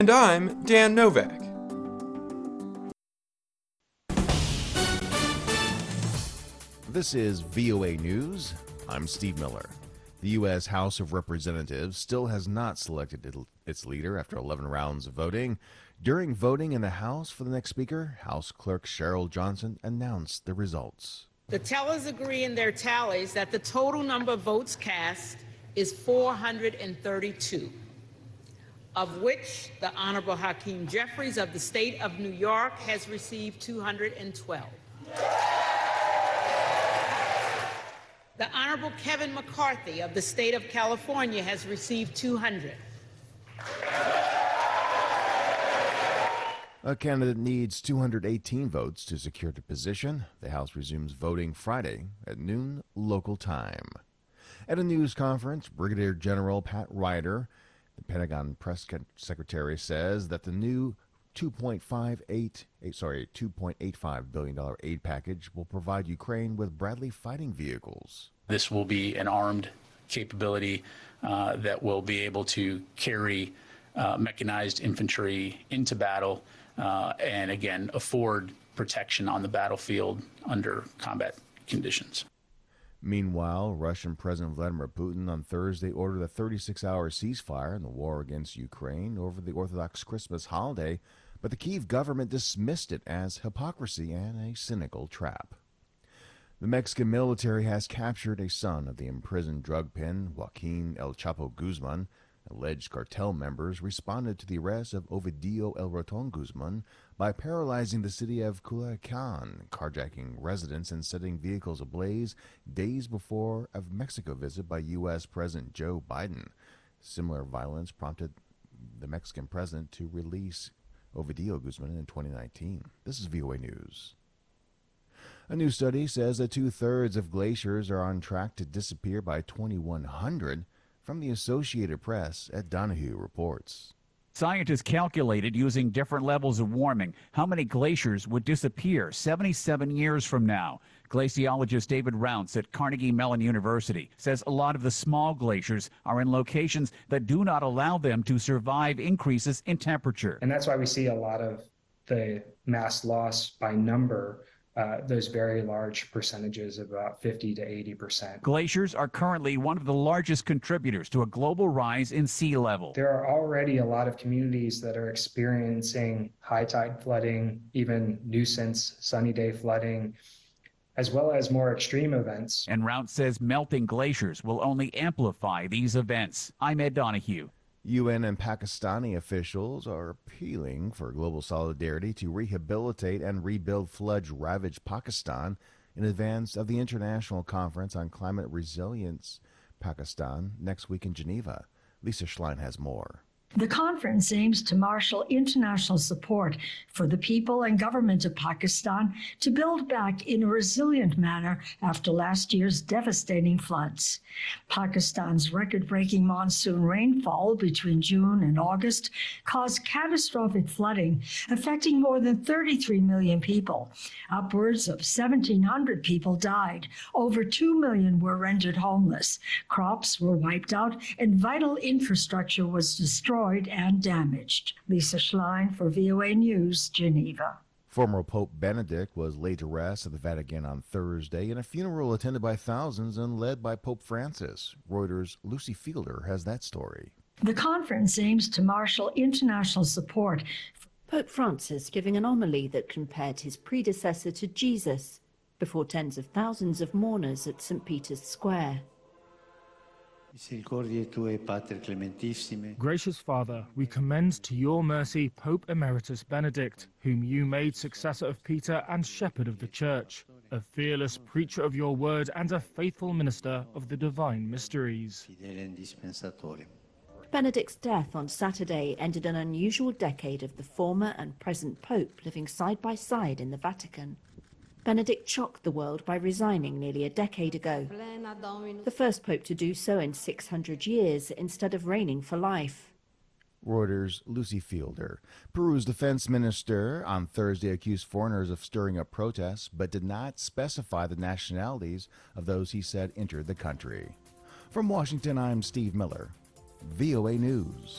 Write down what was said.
And I'm Dan Novak. This is VOA News. I'm Steve Miller. The U.S. House of Representatives still has not selected its leader after 11 rounds of voting. During voting in the House for the next speaker, House Clerk Cheryl Johnson announced the results. The tellers agree in their tallies that the total number of votes cast is 432, of which the Honorable Hakeem Jeffries of the state of New York has received 212. The Honorable Kevin McCarthy of the state of California has received 200. A candidate needs 218 votes to secure the position. The House resumes voting Friday at noon local time. At a news conference, Brigadier General Pat Ryder, the Pentagon press secretary, says that the new $2.85 billion aid package will provide Ukraine with Bradley fighting vehicles. This will be an armed capability that will be able to carry mechanized infantry into battle and, again, afford protection on the battlefield under combat conditions. Meanwhile, Russian President Vladimir Putin on Thursday ordered a 36-hour ceasefire in the war against Ukraine over the Orthodox Christmas holiday, but the Kyiv government dismissed it as hypocrisy and a cynical trap. The Mexican military has captured a son of the imprisoned drug pen Joaquin El Chapo Guzman. Alleged cartel members responded to the arrest of Ovidio El Raton Guzman by paralyzing the city of Culiacan, carjacking residents and setting vehicles ablaze days before a Mexico visit by U.S. President Joe Biden. Similar violence prompted the Mexican president to release Ovidio Guzman in 2019. This is VOA News. A new study says that 2/3 of glaciers are on track to disappear by 2100. From the Associated Press, Ed Donahue reports. Scientists calculated using different levels of warming how many glaciers would disappear 77 years from now. Glaciologist David Rounce at Carnegie Mellon University says a lot of the small glaciers are in locations that do not allow them to survive increases in temperature. And that's why we see a lot of the mass loss by number, those very large percentages, about 50 to 80%. Glaciers are currently one of the largest contributors to a global rise in sea level. There are already a lot of communities that are experiencing high tide flooding, even nuisance sunny day flooding, as well as more extreme events. And Rounce says melting glaciers will only amplify these events. I'm Ed Donahue. UN and Pakistani officials are appealing for global solidarity to rehabilitate and rebuild flood-ravaged Pakistan in advance of the International Conference on Climate Resilience, Pakistan, next week in Geneva. Lisa Schlein has more. The conference aims to marshal international support for the people and government of Pakistan to build back in a resilient manner after last year's devastating floods. Pakistan's record-breaking monsoon rainfall between June and August caused catastrophic flooding, affecting more than 33 million people. Upwards of 1,700 people died. Over 2 million were rendered homeless. Crops were wiped out, and vital infrastructure was destroyed and damaged. Lisa Schlein for VOA News, Geneva. Former Pope Benedict was laid to rest at the Vatican on Thursday in a funeral attended by thousands and led by Pope Francis. Reuters' Lucy Fielder has that story. The conference aims to marshal international support. Pope Francis giving an homily that compared his predecessor to Jesus before tens of thousands of mourners at St. Peter's Square. Gracious Father, we commend to your mercy Pope Emeritus Benedict, whom you made successor of Peter and shepherd of the Church, a fearless preacher of your word and a faithful minister of the divine mysteries. Benedict's death on Saturday ended an unusual decade of the former and present Pope living side by side in the Vatican. Benedict shocked the world by resigning nearly a decade ago, the first pope to do so in 600 years instead of reigning for life. Reuters' Lucy Fielder. Peru's defense minister on Thursday accused foreigners of stirring up protests, but did not specify the nationalities of those he said entered the country. From Washington, I'm Steve Miller, VOA News.